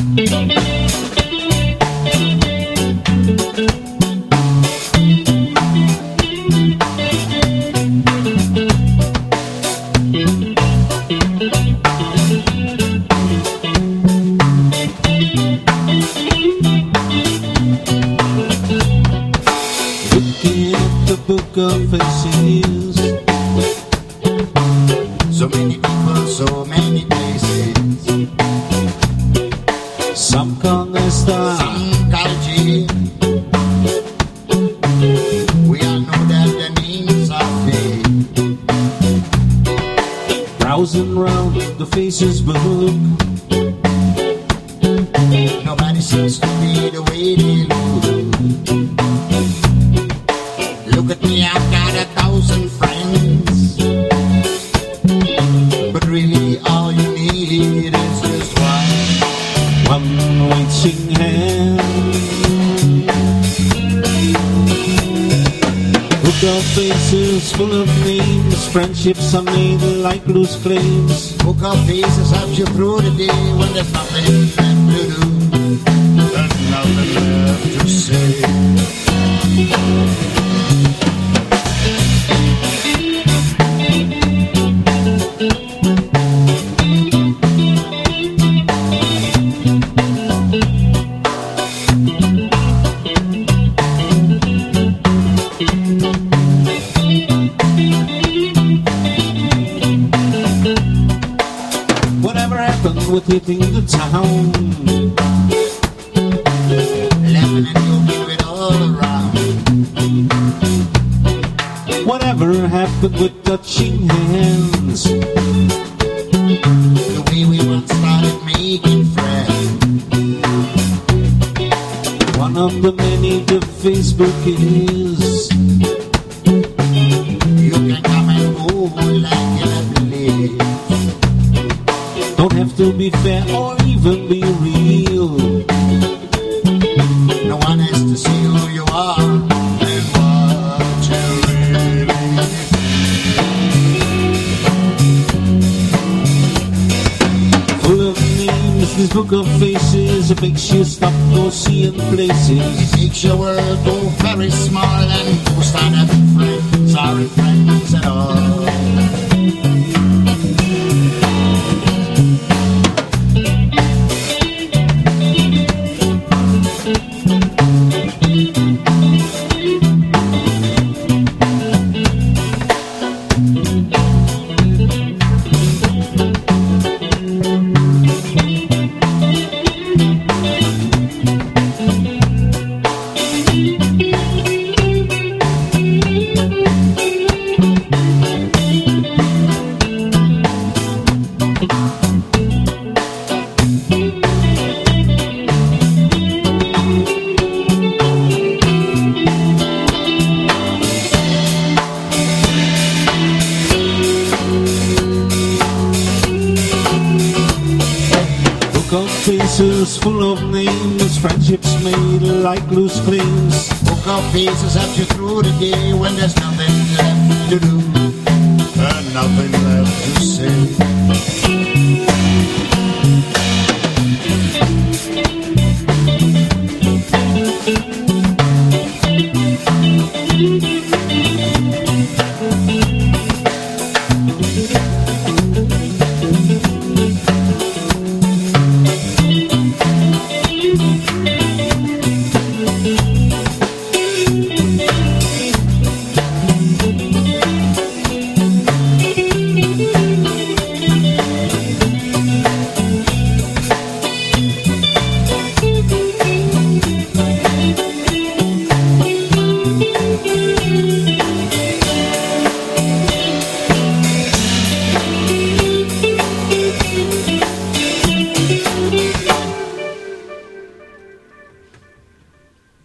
Looking at the book of faces, so many people, so many places. some call the star, Some call G. We all know that the names are fake. browsing round the faces book. Nobody seems to be the way they look. Look at me, I've got 1,000 friends, but really all you need is just one. One waiting hand. Book of faces full of names, friendships are made like loose claims. Book of faces helps you through the day when there's nothing left to do and nothing left to say. Whatever happened with hitting the town? Laughing and joking with all around. Whatever happened with touching hands? The way we once started making friends. One of the many the Facebook is. You can come and go like in a blaze. Don't have to be fair or even be real. No one has to see who you are and what you really Full of names, this book of faces, it makes you stop go seeing places. It makes your world go very small and go stand up friends, sorry friends at all. Book of faces full of names, friendships made like loose claims. Book of faces helps you through the day when there's nothing left to do and nothing left to say.